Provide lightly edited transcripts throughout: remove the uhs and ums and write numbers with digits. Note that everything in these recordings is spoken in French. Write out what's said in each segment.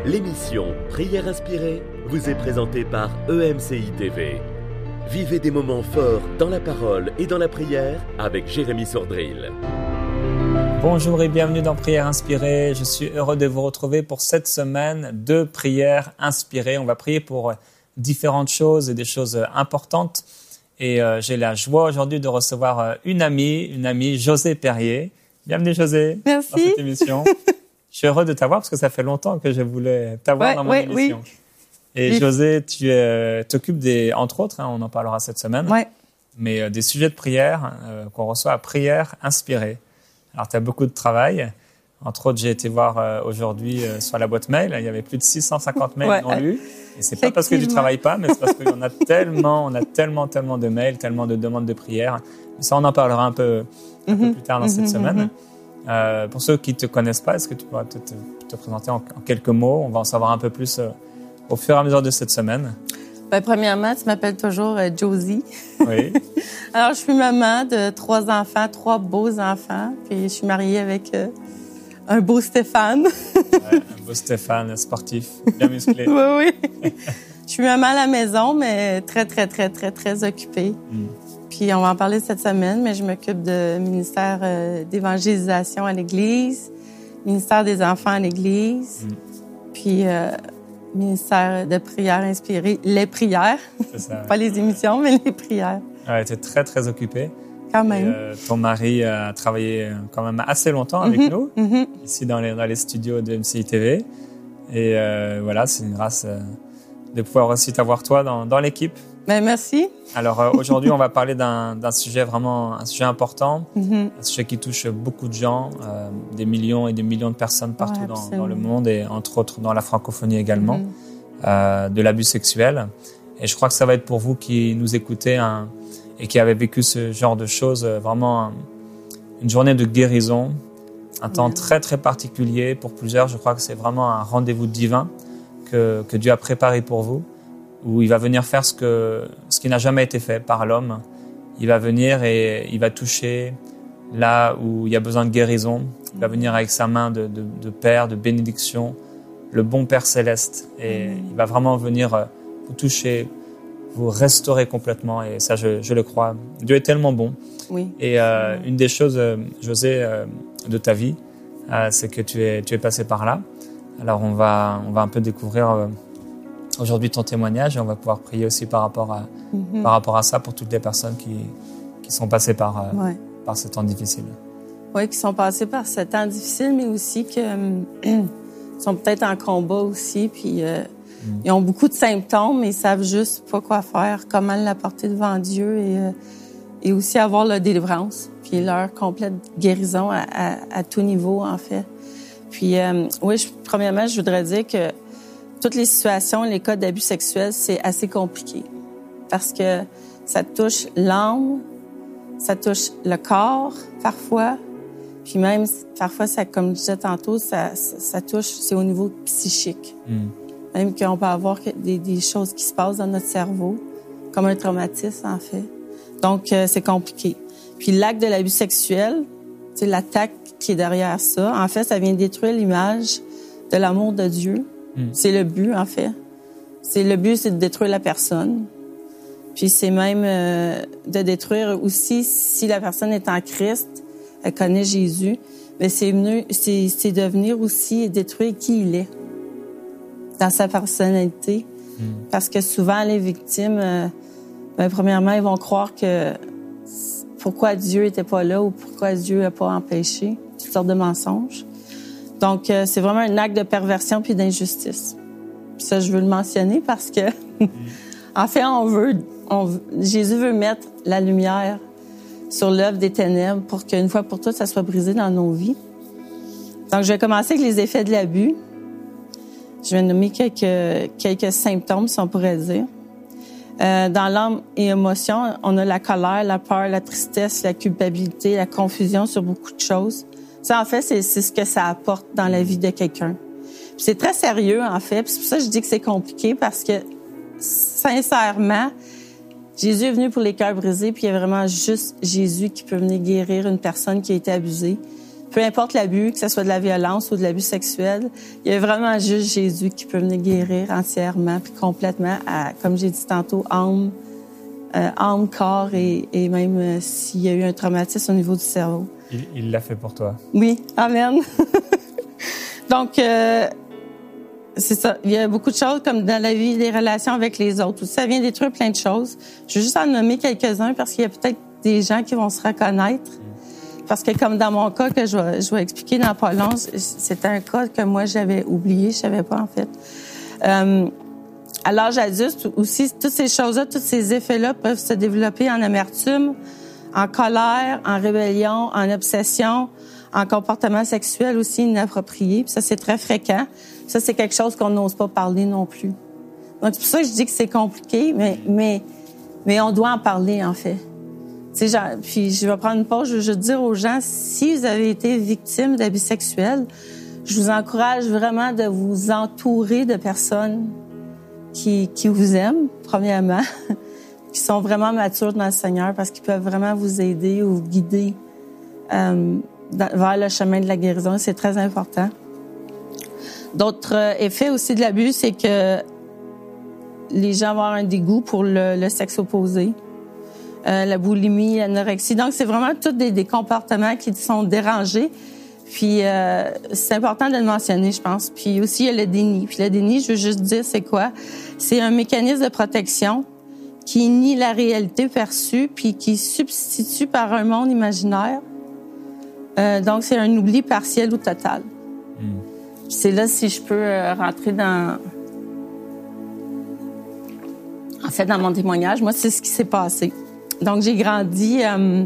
L'émission Prière inspirée vous est présentée par EMCI TV. Vivez des moments forts dans la parole et dans la prière avec Jérémy Sordrill. Bonjour et bienvenue dans Prière inspirée. Je suis heureux de vous retrouver pour cette semaine de Prière inspirée. On va prier pour différentes choses et des choses importantes. Et j'ai la joie aujourd'hui de recevoir une amie, Josée Perrier. Bienvenue Josée. Merci. Dans cette émission. Je suis heureux de t'avoir parce que ça fait longtemps que je voulais t'avoir dans mon émission. Oui. Et Josée, tu t'occupes entre autres, on en parlera cette semaine, mais des sujets de prière qu'on reçoit à Prière inspirée. Alors, tu as beaucoup de travail. Entre autres, j'ai été voir aujourd'hui sur la boîte mail. Il y avait plus de 650 mails non lus. Et c'est pas parce que tu travailles pas, mais c'est parce qu'on a tellement de mails, tellement de demandes de prière. Ça, on en parlera un peu plus tard dans cette semaine. Pour ceux qui te connaissent pas, est-ce que tu pourrais peut-être te présenter en quelques mots? On va en savoir un peu plus au fur et à mesure de cette semaine. Premièrement, tu m'appelles toujours Josie. Oui. Alors, je suis maman de 3 enfants, 3 beaux enfants. Puis, je suis mariée avec un beau Stéphane. Un beau Stéphane, sportif, bien musclé. Oui. Je suis maman à la maison, mais très occupée. Puis, on va en parler cette semaine, mais je m'occupe de ministère d'évangélisation à l'Église, ministère des enfants à l'Église, puis ministère de prière inspirée, les prières. C'est ça. Pas les émissions, mais les prières. Ouais, tu es très occupée. Quand même. Et, ton mari a travaillé quand même assez longtemps avec nous, ici dans les studios de MCI TV. Et voilà, c'est une grâce de pouvoir aussi t'avoir toi dans l'équipe. Merci. Alors aujourd'hui, on va parler d'un sujet vraiment, un sujet important, un sujet qui touche beaucoup de gens, des millions et des millions de personnes partout dans le monde et entre autres dans la francophonie également, de l'abus sexuel. Et je crois que ça va être pour vous qui nous écoutez et qui avez vécu ce genre de choses, vraiment une journée de guérison, un temps très particulier pour plusieurs. Je crois que c'est vraiment un rendez-vous divin que Dieu a préparé pour vous, où il va venir faire ce qui n'a jamais été fait par l'homme. Il va venir et il va toucher là où il y a besoin de guérison. Il va venir avec sa main de Père, de bénédiction, le bon Père céleste. Et il va vraiment venir vous toucher, vous restaurer complètement. Et ça, je le crois. Dieu est tellement bon. Oui. Et une des choses, Josée, de ta vie, c'est que tu es passé par là. Alors on va un peu découvrir aujourd'hui ton témoignage et on va pouvoir prier aussi par rapport à ça pour toutes les personnes qui sont passées par ce temps difficile. Oui, qui sont passées par ce temps difficile, mais aussi qui sont peut-être en combat aussi, puis ils ont beaucoup de symptômes, mais ils savent juste pas quoi faire, comment l'apporter devant Dieu et aussi avoir leur délivrance, puis leur complète guérison à tout niveau, en fait. Puis, premièrement, je voudrais dire que toutes les situations, les cas d'abus sexuels, c'est assez compliqué parce que ça touche l'âme, ça touche le corps parfois, puis même parfois, ça, comme je disais tantôt, ça touche, c'est au niveau psychique. Même qu'on peut avoir des choses qui se passent dans notre cerveau, comme un traumatisme en fait. Donc, c'est compliqué. Puis l'acte de l'abus sexuel, c'est l'attaque qui est derrière ça. En fait, ça vient détruire l'image de l'amour de Dieu. C'est le but, en fait. Le but, c'est de détruire la personne. Puis c'est même de détruire aussi, si la personne est en Christ, elle connaît Jésus, mais c'est de venir aussi détruire qui il est dans sa personnalité. Parce que souvent, les victimes, premièrement, ils vont croire que pourquoi Dieu était pas là ou pourquoi Dieu n'a pas empêché, toutes sortes de mensonges. Donc, c'est vraiment un acte de perversion puis d'injustice. Puis ça, je veux le mentionner parce que, en fait, Jésus veut mettre la lumière sur l'œuvre des ténèbres pour qu'une fois pour toutes, ça soit brisé dans nos vies. Donc, je vais commencer avec les effets de l'abus. Je vais nommer quelques symptômes, si on pourrait dire. Dans l'âme et émotion, on a la colère, la peur, la tristesse, la culpabilité, la confusion sur beaucoup de choses. Ça, en fait, c'est ce que ça apporte dans la vie de quelqu'un. Puis c'est très sérieux, en fait. Puis c'est pour ça que je dis que c'est compliqué, parce que, sincèrement, Jésus est venu pour les cœurs brisés, puis il y a vraiment juste Jésus qui peut venir guérir une personne qui a été abusée. peu importe l'abus, que ce soit de la violence ou de l'abus sexuel, il y a vraiment juste Jésus qui peut venir guérir entièrement puis complètement, comme j'ai dit tantôt, âme, corps et même s'il y a eu un traumatisme au niveau du cerveau. Il l'a fait pour toi. Oui, amen. Donc, c'est ça. Il y a beaucoup de choses comme dans la vie, des relations avec les autres. Ça vient détruire plein de choses. Je vais juste en nommer quelques-uns parce qu'il y a peut-être des gens qui vont se reconnaître. Parce que comme dans mon cas que je vais expliquer dans pas long, c'était un cas que moi j'avais oublié, je savais pas en fait. À l'âge adulte aussi, toutes ces choses-là, tous ces effets-là peuvent se développer en amertume, en colère, en rébellion, en obsession, en comportement sexuel aussi inapproprié. Puis ça, c'est très fréquent. Ça, c'est quelque chose qu'on n'ose pas parler non plus. Donc, c'est pour ça que je dis que c'est compliqué, mais on doit en parler, en fait. Tu sais, puis je vais prendre une pause, je veux dire aux gens, si vous avez été victime d'abus sexuels, je vous encourage vraiment de vous entourer de personnes qui vous aiment, premièrement, qui sont vraiment matures dans le Seigneur parce qu'ils peuvent vraiment vous aider ou vous guider vers le chemin de la guérison. C'est très important. D'autres effets aussi de l'abus, c'est que les gens vont avoir un dégoût pour le sexe opposé. La boulimie, l'anorexie. Donc, c'est vraiment tous des comportements qui sont dérangés. Puis, c'est important de le mentionner, je pense. Puis aussi, il y a le déni. Puis le déni, je veux juste dire, c'est quoi? C'est un mécanisme de protection qui nie la réalité perçue puis qui substitue par un monde imaginaire. Donc, c'est un oubli partiel ou total. Puis c'est là, si je peux rentrer dans mon témoignage. Moi, c'est ce qui s'est passé. Donc, j'ai grandi...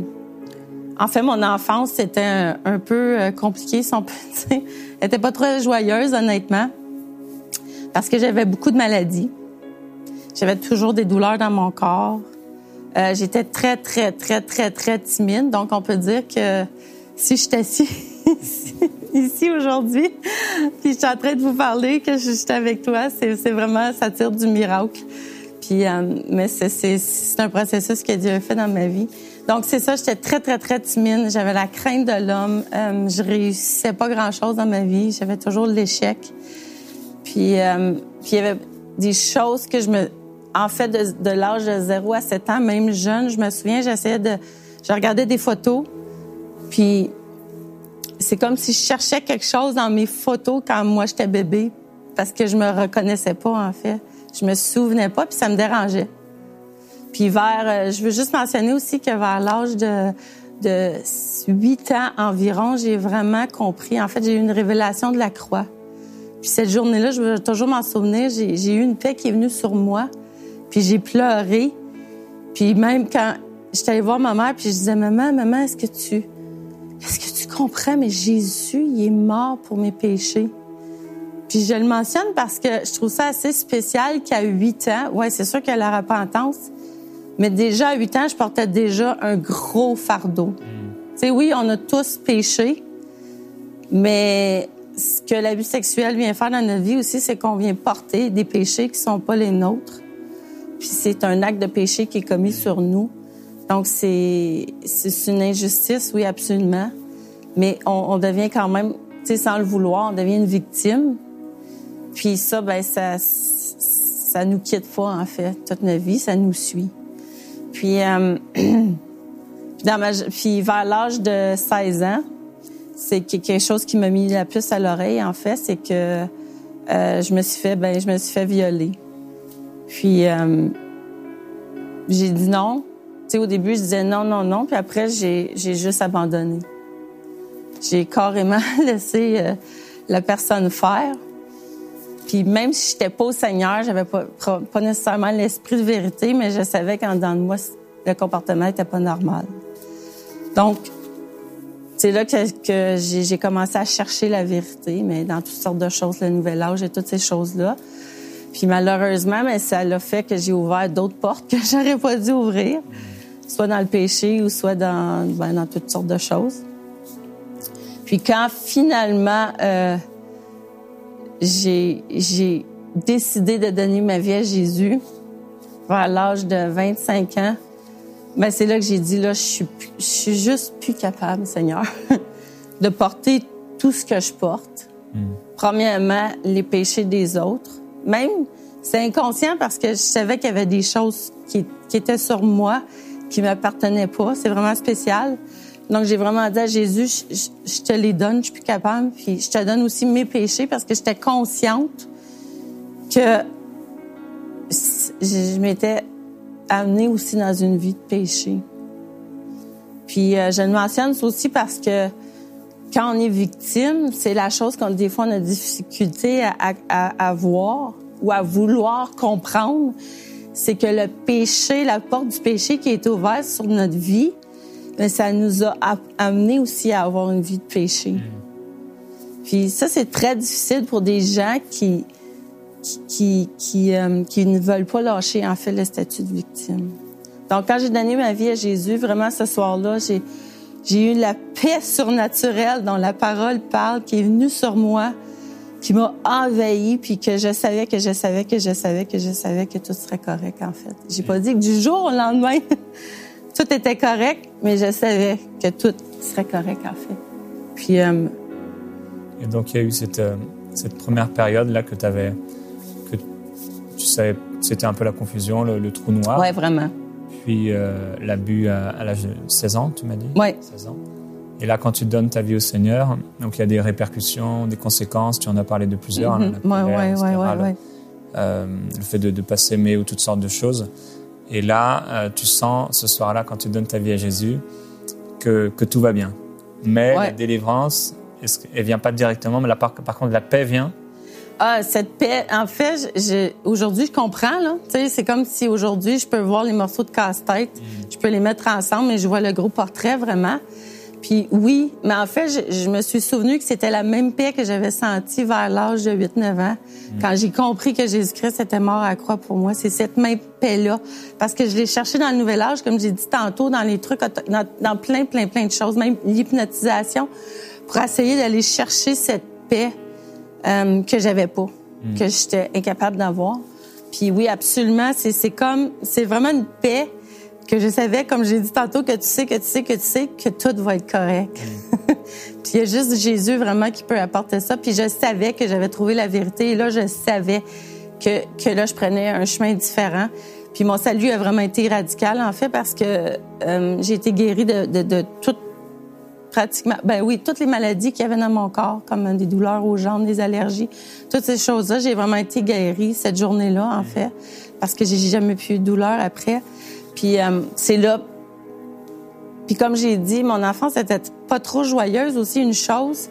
en fait, mon enfance, c'était un peu compliqué, si on peut dire. Elle était pas très joyeuse, honnêtement, parce que j'avais beaucoup de maladies. J'avais toujours des douleurs dans mon corps. J'étais très, très, très, très, très timide. Donc, on peut dire que si je suis assise ici aujourd'hui, puis je suis en train de vous parler, que je suis avec toi, c'est vraiment, ça tire du miracle. Puis, mais c'est un processus que Dieu a fait dans ma vie. Donc, c'est ça, j'étais très, très, très timide. J'avais la crainte de l'homme. Je réussissais pas grand-chose dans ma vie. J'avais toujours l'échec. Puis il y avait des choses que en fait, de l'âge de 0 à 7 ans, même jeune, je me souviens, je regardais des photos. Puis c'est comme si je cherchais quelque chose dans mes photos quand moi, j'étais bébé. Parce que je me reconnaissais pas, en fait. Je me souvenais pas, puis ça me dérangeait. Puis je veux juste mentionner aussi que vers l'âge de 8 ans environ, j'ai vraiment compris. En fait, j'ai eu une révélation de la croix. Puis cette journée-là, je veux toujours m'en souvenir, j'ai eu une paix qui est venue sur moi. Puis j'ai pleuré. Puis même quand j'étais allée voir ma mère, puis je disais, maman, est-ce que tu comprends? Mais Jésus, il est mort pour mes péchés. Puis je le mentionne parce que je trouve ça assez spécial qu'à 8 ans, ouais, c'est sûr qu'il y a la repentance, mais déjà à 8 ans, je portais déjà un gros fardeau. Tu sais, oui, on a tous péché, mais ce que l'abus sexuel vient faire dans notre vie aussi, c'est qu'on vient porter des péchés qui sont pas les nôtres. Puis c'est un acte de péché qui est commis sur nous. Donc c'est une injustice, oui, absolument. Mais on devient quand même, tu sais, sans le vouloir, on devient une victime. Puis ça, ben ça nous quitte pas, en fait. Toute notre vie, ça nous suit. Puis, puis vers l'âge de 16 ans, c'est quelque chose qui m'a mis la puce à l'oreille, en fait, c'est que je me suis fait violer. Puis j'ai dit non. Tu sais, au début, je disais non. Puis après, j'ai juste abandonné. J'ai carrément laissé la personne faire. Puis même si j'étais pas au Seigneur, j'avais pas nécessairement l'esprit de vérité, mais je savais qu'en dedans de moi, le comportement était pas normal. Donc, c'est là que j'ai commencé à chercher la vérité, mais dans toutes sortes de choses, le nouvel âge et toutes ces choses-là. Puis malheureusement, mais ça l'a fait que j'ai ouvert d'autres portes que j'aurais pas dû ouvrir, soit dans le péché ou soit dans toutes sortes de choses. Puis quand finalement j'ai décidé de donner ma vie à Jésus vers l'âge de 25 ans, ben c'est là que j'ai dit, là, je suis juste plus capable, Seigneur. de porter tout ce que je porte. Premièrement, les péchés des autres. Même, c'est inconscient parce que je savais qu'il y avait des choses qui étaient sur moi, qui m'appartenaient pas. C'est vraiment spécial. Donc, j'ai vraiment dit à Jésus, je te les donne, je suis plus capable. Puis, je te donne aussi mes péchés parce que j'étais consciente que je m'étais amenée aussi dans une vie de péché. Puis, je le mentionne aussi parce que quand on est victime, c'est la chose qu'on, des fois, on a difficulté à voir ou à vouloir comprendre. C'est que le péché, la porte du péché qui est ouverte sur notre vie, mais ça nous a amené aussi à avoir une vie de péché. Puis ça, c'est très difficile pour des gens qui ne veulent pas lâcher, en fait, le statut de victime. Donc, quand j'ai donné ma vie à Jésus, vraiment, ce soir-là, j'ai eu la paix surnaturelle dont la parole parle, qui est venue sur moi, qui m'a envahie, puis que je savais que tout serait correct, en fait. J'ai pas dit que du jour au lendemain, tout était correct, mais je savais que tout serait correct, en fait. Puis... Et donc, il y a eu cette première période-là que tu savais, c'était un peu la confusion, le trou noir. Oui, vraiment. Puis l'abus à l'âge de 16 ans, tu m'as dit? Oui. 16 ans. Et là, quand tu donnes ta vie au Seigneur, donc il y a des répercussions, des conséquences, tu en as parlé de plusieurs. Oui. Le fait de ne pas s'aimer ou toutes sortes de choses. Et là, tu sens, ce soir-là, quand tu donnes ta vie à Jésus, que tout va bien. Mais la délivrance, elle ne vient pas directement, mais par contre, la paix vient. Ah, cette paix, en fait, aujourd'hui, je comprends, là. Tu sais, c'est comme si aujourd'hui, je peux voir les morceaux de casse-tête, je peux les mettre ensemble, mais je vois le gros portrait, vraiment. Puis oui, mais en fait, je me suis souvenu que c'était la même paix que j'avais sentie vers l'âge de 8-9 ans, quand j'ai compris que Jésus-Christ était mort à la croix pour moi. C'est cette même paix-là. Parce que je l'ai cherché dans le Nouvel Âge, comme j'ai dit tantôt, dans les trucs, dans plein de choses, même l'hypnotisation, pour essayer d'aller chercher cette paix que j'avais pas, que j'étais incapable d'avoir. Puis oui, absolument, c'est vraiment une paix que je savais, comme j'ai dit tantôt, que tu sais que tout va être correct. Puis il y a juste Jésus vraiment qui peut apporter ça. Puis je savais que j'avais trouvé la vérité. Et là, je savais que là, je prenais un chemin différent. Puis mon salut a vraiment été radical, en fait, parce que j'ai été guérie de toutes, pratiquement, toutes les maladies qu'il y avait dans mon corps, comme des douleurs aux jambes, des allergies, toutes ces choses-là. J'ai vraiment été guérie cette journée-là, en fait, parce que j'ai jamais plus eu de douleur après. Puis c'est là. Puis comme j'ai dit, mon enfance était pas trop joyeuse aussi. Une chose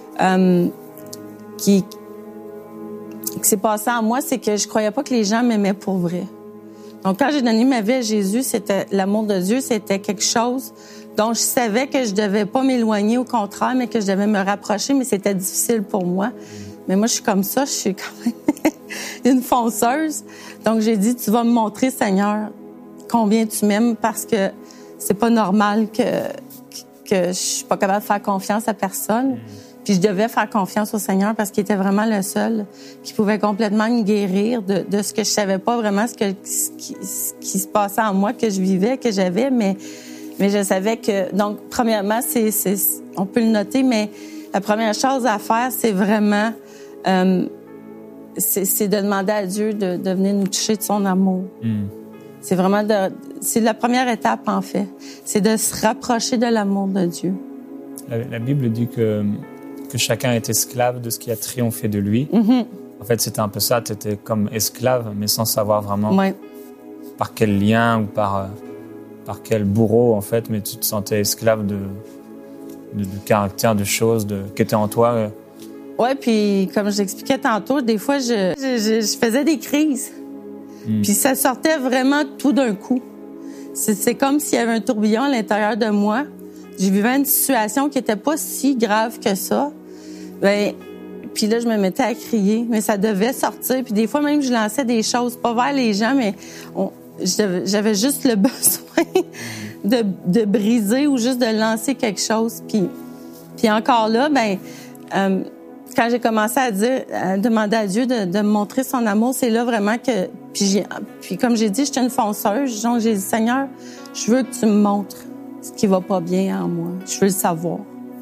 qui s'est passée en moi, c'est que je croyais pas que les gens m'aimaient pour vrai. Donc quand j'ai donné ma vie à Jésus, c'était l'amour de Dieu, c'était quelque chose dont je savais que je devais pas m'éloigner, au contraire, mais que je devais me rapprocher, mais c'était difficile pour moi. Mais moi, je suis comme ça, je suis quand même une fonceuse. Donc j'ai dit, tu vas me montrer, Seigneur, combien tu m'aimes, parce que c'est pas normal que je suis pas capable de faire confiance à personne. Puis je devais faire confiance au Seigneur parce qu'il était vraiment le seul qui pouvait complètement me guérir de ce que je savais pas vraiment, ce qui se passait en moi, que je vivais, que j'avais, mais je savais que... Donc, premièrement, on peut le noter, mais la première chose à faire, c'est vraiment... c'est de demander à Dieu de venir nous toucher de son amour. C'est vraiment c'est la première étape, en fait. C'est de se rapprocher de l'amour de Dieu. La Bible dit que chacun est esclave de ce qui a triomphé de lui. En fait, c'était un peu ça. Tu étais comme esclave, mais sans savoir vraiment par quel lien ou par quel bourreau, en fait, mais tu te sentais esclave de caractère, de choses qui étaient en toi. Oui, puis comme je l'expliquais tantôt, des fois, je faisais des crises. Puis ça sortait vraiment tout d'un coup. C'est comme s'il y avait un tourbillon à l'intérieur de moi. Je vivais une situation qui était pas si grave que ça. Puis là, je me mettais à crier, mais ça devait sortir. Puis des fois, même, je lançais des choses, pas vers les gens, mais j'avais juste le besoin de briser ou juste de lancer quelque chose. Puis encore là, quand j'ai commencé à demander à Dieu de me montrer son amour, c'est là vraiment que... Puis comme j'ai dit, j'étais une fonceuse. Donc j'ai dit, Seigneur, je veux que tu me montres ce qui va pas bien en moi. Je veux le savoir. Puis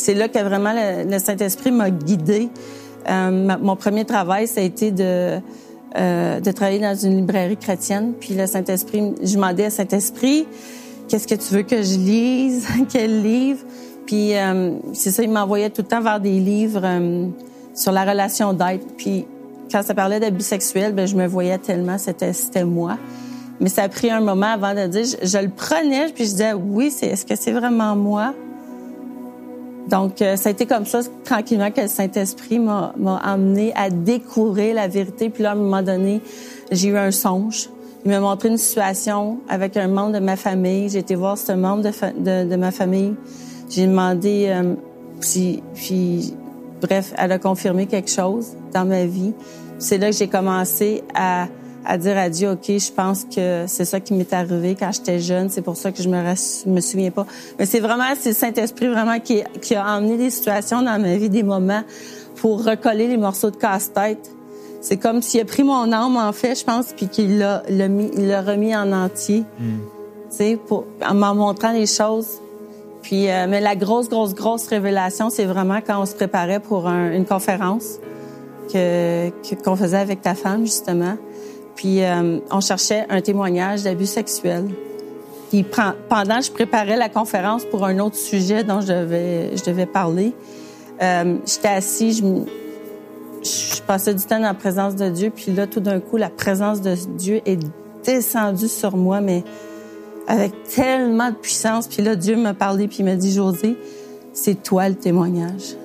c'est là que vraiment le Saint-Esprit m'a guidée. Mon premier travail, ça a été de travailler dans une librairie chrétienne. Puis le Saint-Esprit, je demandais à Saint-Esprit, qu'est-ce que tu veux que je lise? Quel livre? Puis c'est ça, il m'envoyait tout le temps vers des livres sur la relation d'être. Puis quand ça parlait d'abus sexuels, ben je me voyais tellement, c'était moi. Mais ça a pris un moment avant de dire, je le prenais, puis je disais, oui, est-ce que c'est vraiment moi? Donc, ça a été comme ça, tranquillement, que le Saint-Esprit m'a amené à découvrir la vérité. Puis là, à un moment donné, j'ai eu un songe. Il m'a montré une situation avec un membre de ma famille. J'ai été voir ce membre de ma famille. J'ai demandé puis bref, elle a confirmé quelque chose dans ma vie. C'est là que j'ai commencé à dire à Dieu, OK, je pense que c'est ça qui m'est arrivé quand j'étais jeune. C'est pour ça que je me souviens pas. Mais c'est le Saint-Esprit vraiment qui a emmené des situations dans ma vie, des moments pour recoller les morceaux de casse-tête. C'est comme s'il a pris mon âme, en fait, je pense, puis qu'il l'a remis en entier. Tu sais, en m'en montrant les choses. Puis, mais la grosse révélation, c'est vraiment quand on se préparait pour une conférence qu'on faisait avec ta femme, justement. Puis, on cherchait un témoignage d'abus sexuels. Puis, pendant que je préparais la conférence pour un autre sujet dont je devais parler, j'étais assise, je passais du temps dans la présence de Dieu. Puis là, tout d'un coup, la présence de Dieu est descendue sur moi, mais avec tellement de puissance. Puis là, Dieu m'a parlé, puis il m'a dit, Josée, c'est toi le témoignage.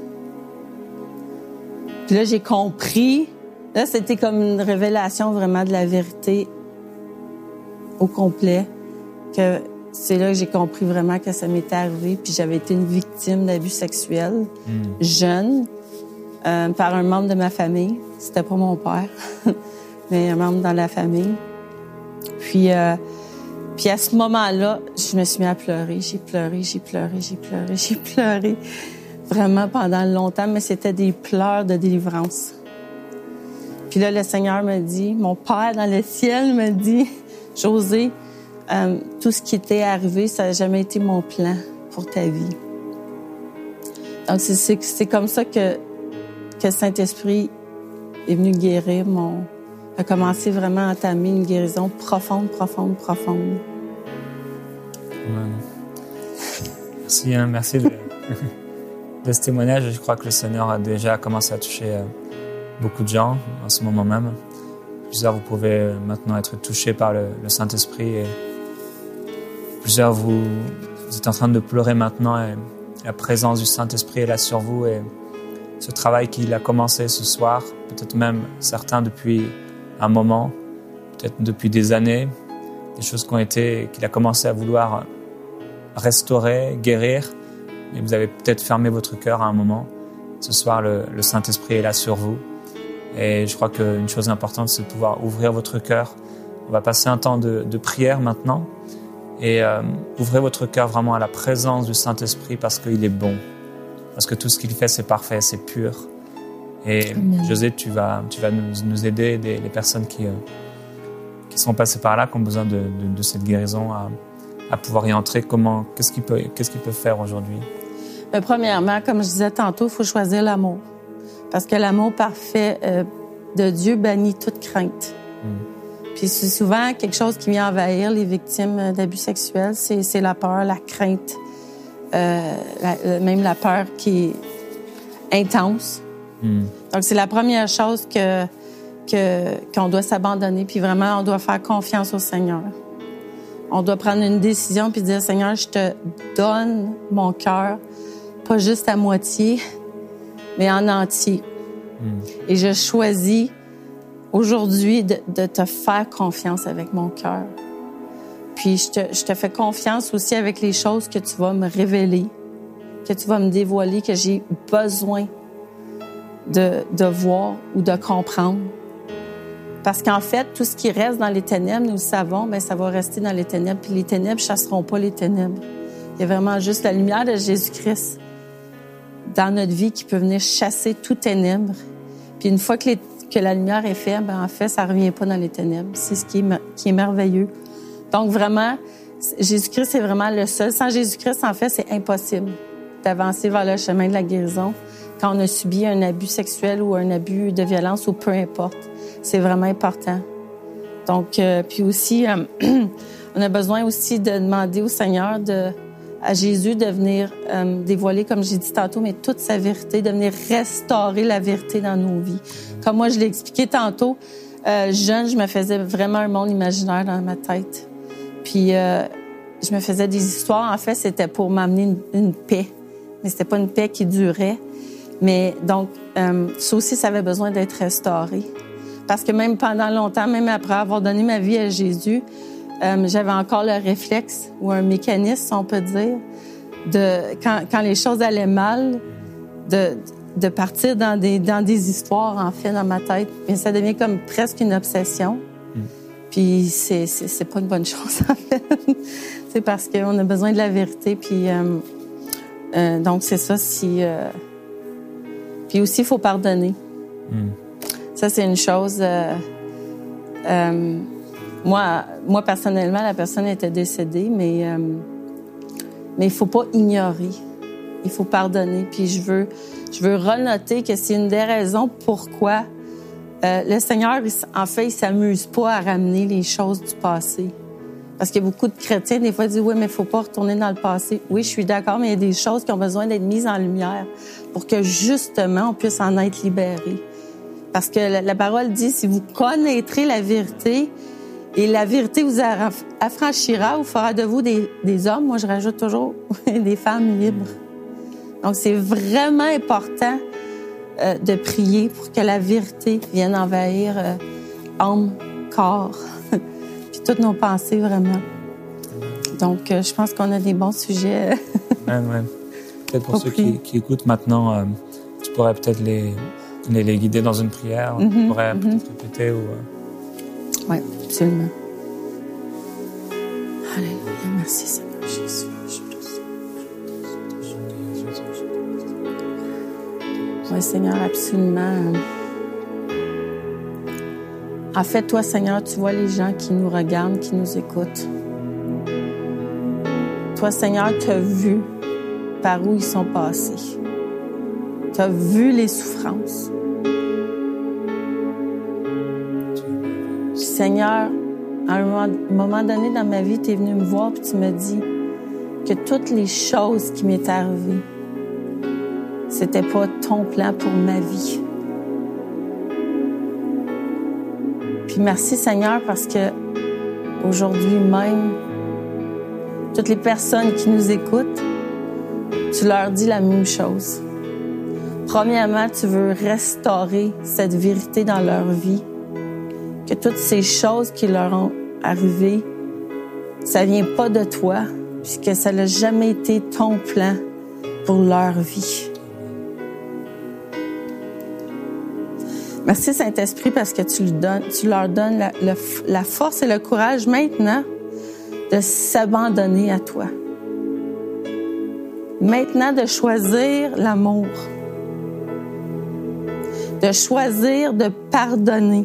Puis là, j'ai compris. Là, c'était comme une révélation vraiment de la vérité au complet. Que c'est là que j'ai compris vraiment que ça m'était arrivé. Puis j'avais été une victime d'abus sexuels, jeune, par un membre de ma famille. C'était pas mon père, mais un membre dans la famille. Puis à ce moment-là, je me suis mis à pleurer. J'ai pleuré. Vraiment pendant longtemps, mais c'était des pleurs de délivrance. Puis là, le Seigneur me dit, mon Père dans le ciel me dit, Josée, tout ce qui t'est arrivé, ça n'a jamais été mon plan pour ta vie. Donc, c'est comme ça que le Saint-Esprit est venu guérir a commencé vraiment à entamer une guérison profonde. Ouais. Merci, merci de ce témoignage. Je crois que le Seigneur a déjà commencé à toucher beaucoup de gens en ce moment même. Plusieurs, vous pouvez maintenant être touchés par le Saint-Esprit. Et plusieurs, vous êtes en train de pleurer maintenant et la présence du Saint-Esprit est là sur vous. Et ce travail qu'il a commencé ce soir, peut-être même certains depuis un moment, peut-être depuis des années, des choses qu'il a commencé à vouloir restaurer, guérir, mais vous avez peut-être fermé votre cœur à un moment. Ce soir, le Saint-Esprit est là sur vous. Et je crois qu'une chose importante, c'est de pouvoir ouvrir votre cœur. On va passer un temps de prière maintenant. Et ouvrez votre cœur vraiment à la présence du Saint-Esprit parce qu'il est bon. Parce que tout ce qu'il fait, c'est parfait, c'est pur. Et Amen. Josée, tu vas nous aider, les personnes qui sont passées par là, qui ont besoin de cette guérison, à pouvoir y entrer. Qu'est-ce qu'il peut faire aujourd'hui? Mais premièrement, comme je disais tantôt, il faut choisir l'amour. Parce que l'amour parfait de Dieu bannit toute crainte. Puis c'est souvent quelque chose qui vient envahir les victimes d'abus sexuels, c'est la peur, la crainte, même la peur qui est intense. Donc c'est la première chose qu'on doit s'abandonner, puis vraiment on doit faire confiance au Seigneur. On doit prendre une décision puis dire, Seigneur, je te donne mon cœur, pas juste à moitié, mais en entier. Et je choisis aujourd'hui de te faire confiance avec mon cœur. Puis je te fais confiance aussi avec les choses que tu vas me révéler, que tu vas me dévoiler, que j'ai besoin de voir ou de comprendre. Parce qu'en fait, tout ce qui reste dans les ténèbres, nous le savons, bien, ça va rester dans les ténèbres. Puis les ténèbres chasseront pas les ténèbres. Il y a vraiment juste la lumière de Jésus-Christ dans notre vie qui peut venir chasser tout ténèbres. Puis une fois que la lumière est faite, bien, en fait, ça revient pas dans les ténèbres. C'est ce qui est merveilleux. Donc vraiment, Jésus-Christ, c'est vraiment le seul. Sans Jésus-Christ, en fait, c'est impossible d'avancer vers le chemin de la guérison quand on a subi un abus sexuel ou un abus de violence ou peu importe. C'est vraiment important. Donc, puis aussi, on a besoin aussi de demander au Seigneur, à Jésus de venir dévoiler, comme j'ai dit tantôt, mais toute sa vérité, de venir restaurer la vérité dans nos vies. Comme moi, je l'ai expliqué tantôt, jeune, je me faisais vraiment un monde imaginaire dans ma tête. Puis, je me faisais des histoires. En fait, c'était pour m'amener une paix. Mais c'était pas une paix qui durait. Mais donc, ça aussi, ça avait besoin d'être restauré. Parce que même pendant longtemps, même après avoir donné ma vie à Jésus, j'avais encore le réflexe ou un mécanisme, si on peut dire, quand les choses allaient mal, de partir dans des histoires, en fait, dans ma tête. Et ça devient comme presque une obsession. Puis c'est pas une bonne chose, en fait. C'est parce qu'on a besoin de la vérité. Puis donc, c'est ça. Puis aussi, il faut pardonner. Ça, c'est une chose... moi, personnellement, la personne était décédée, mais il faut pas ignorer. Il faut pardonner. Puis je veux renoter que c'est une des raisons pourquoi le Seigneur, en fait, il s'amuse pas à ramener les choses du passé. Parce qu'il y a beaucoup de chrétiens, des fois, disent « Oui, mais il faut pas retourner dans le passé. » Oui, je suis d'accord, mais il y a des choses qui ont besoin d'être mises en lumière pour que, justement, on puisse en être libéré. Parce que la parole dit « Si vous connaîtrez la vérité, et la vérité vous affranchira ou fera de vous des hommes. » Moi, je rajoute toujours des femmes libres. Donc, c'est vraiment important de prier pour que la vérité vienne envahir âme, corps, puis toutes nos pensées, vraiment. Donc, je pense qu'on a des bons sujets. Ouais. Peut-être pour ceux qui écoutent maintenant, tu pourrais peut-être les guider dans une prière. Tu pourrais peut-être répéter ou... Oui, absolument. Alléluia. Merci, Seigneur Jésus. Oui, Seigneur, absolument. En fait, toi, Seigneur, tu vois les gens qui nous regardent, qui nous écoutent. Toi, Seigneur, tu as vu par où ils sont passés. Tu as vu les souffrances. Seigneur, à un moment donné dans ma vie, tu es venu me voir et tu me dis que toutes les choses qui m'étaient arrivées, c'était pas ton plan pour ma vie. Puis merci, Seigneur, parce que aujourd'hui même, toutes les personnes qui nous écoutent, tu leur dis la même chose. Premièrement, tu veux restaurer cette vérité dans leur vie. Que toutes ces choses qui leur ont arrivé, ça vient pas de toi, puisque ça n'a jamais été ton plan pour leur vie. Merci Saint-Esprit parce que tu leur donnes la force et le courage maintenant de s'abandonner à toi. Maintenant de choisir l'amour, de choisir de pardonner,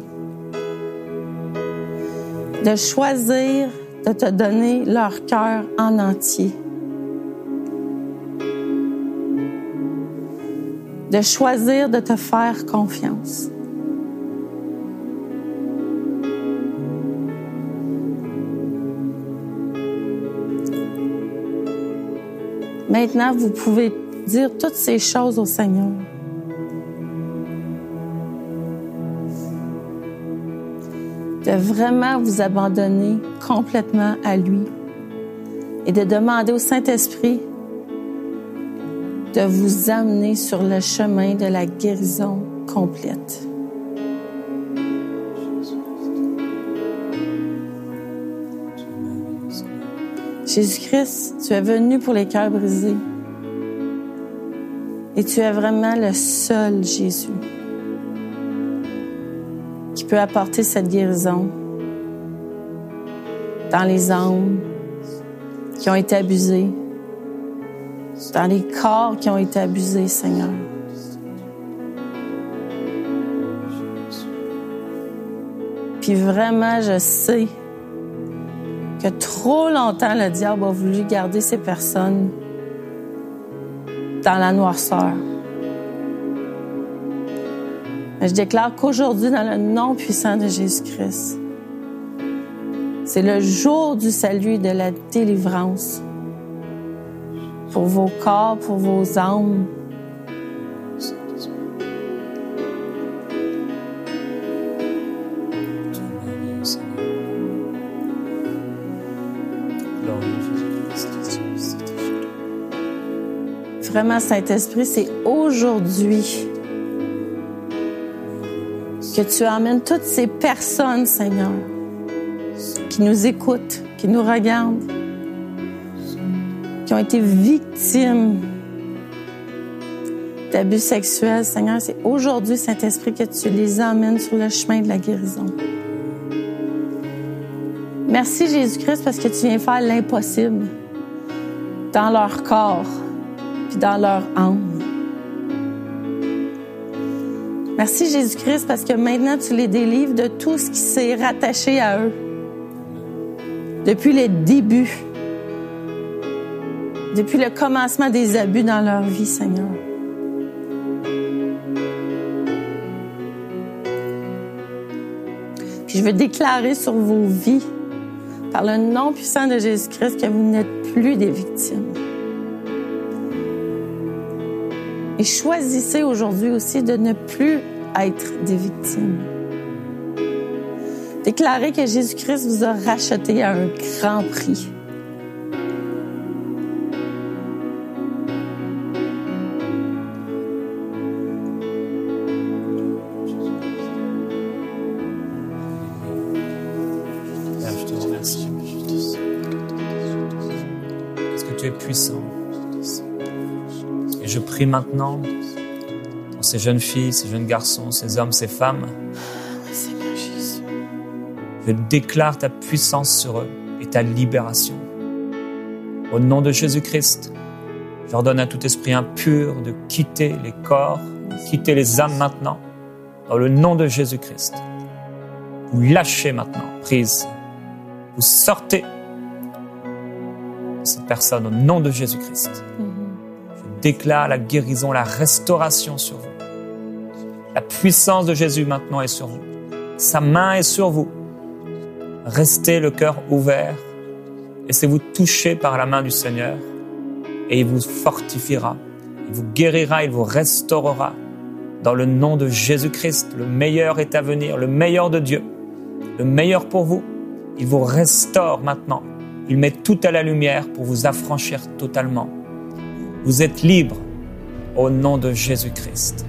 de choisir de te donner leur cœur en entier. De choisir de te faire confiance. Maintenant, vous pouvez dire toutes ces choses au Seigneur. De vraiment vous abandonner complètement à lui et de demander au Saint-Esprit de vous amener sur le chemin de la guérison complète. Jésus-Christ, tu es venu pour les cœurs brisés et tu es vraiment le seul Jésus qui peut apporter cette guérison dans les âmes qui ont été abusées, dans les corps qui ont été abusés, Seigneur. Puis vraiment, je sais que trop longtemps, le diable a voulu garder ces personnes dans la noirceur. Mais je déclare qu'aujourd'hui, dans le nom puissant de Jésus-Christ, c'est le jour du salut et de la délivrance pour vos corps, pour vos âmes. Vraiment, Saint-Esprit, c'est aujourd'hui que tu emmènes toutes ces personnes, Seigneur, qui nous écoutent, qui nous regardent, qui ont été victimes d'abus sexuels, Seigneur. C'est aujourd'hui, Saint-Esprit, que tu les emmènes sur le chemin de la guérison. Merci, Jésus-Christ, parce que tu viens faire l'impossible dans leur corps puis dans leur âme. Merci, Jésus-Christ, parce que maintenant, tu les délivres de tout ce qui s'est rattaché à eux depuis les débuts, depuis le commencement des abus dans leur vie, Seigneur. Puis je veux déclarer sur vos vies, par le nom puissant de Jésus-Christ, que vous n'êtes plus des victimes. Et choisissez aujourd'hui aussi de ne plus être des victimes. Déclarez que Jésus-Christ vous a racheté à un grand prix. Père, je te remercie. Parce que tu es puissant. Et je prie maintenant pour ces jeunes filles, ces jeunes garçons, ces hommes, ces femmes. Seigneur Jésus. Je déclare ta puissance sur eux et ta libération. Au nom de Jésus-Christ, j'ordonne à tout esprit impur de quitter les corps, de quitter les âmes maintenant. Dans le nom de Jésus-Christ. Vous lâchez maintenant prise. Vous sortez de cette personne au nom de Jésus-Christ. Déclare la guérison, la restauration sur vous. La puissance de Jésus maintenant est sur vous. Sa main est sur vous. Restez le cœur ouvert. Laissez-vous toucher par la main du Seigneur et il vous fortifiera. Il vous guérira, il vous restaurera. Dans le nom de Jésus-Christ, le meilleur est à venir, le meilleur de Dieu, le meilleur pour vous. Il vous restaure maintenant. Il met tout à la lumière pour vous affranchir totalement. Vous êtes libre au nom de Jésus-Christ.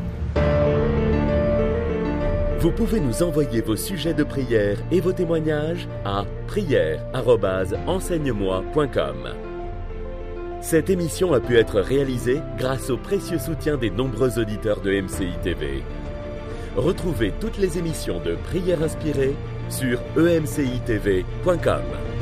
Vous pouvez nous envoyer vos sujets de prière et vos témoignages à prière@enseigne-moi.com. Cette émission a pu être réalisée grâce au précieux soutien des nombreux auditeurs de MCI TV. Retrouvez toutes les émissions de Prière Inspirée sur emcitv.com.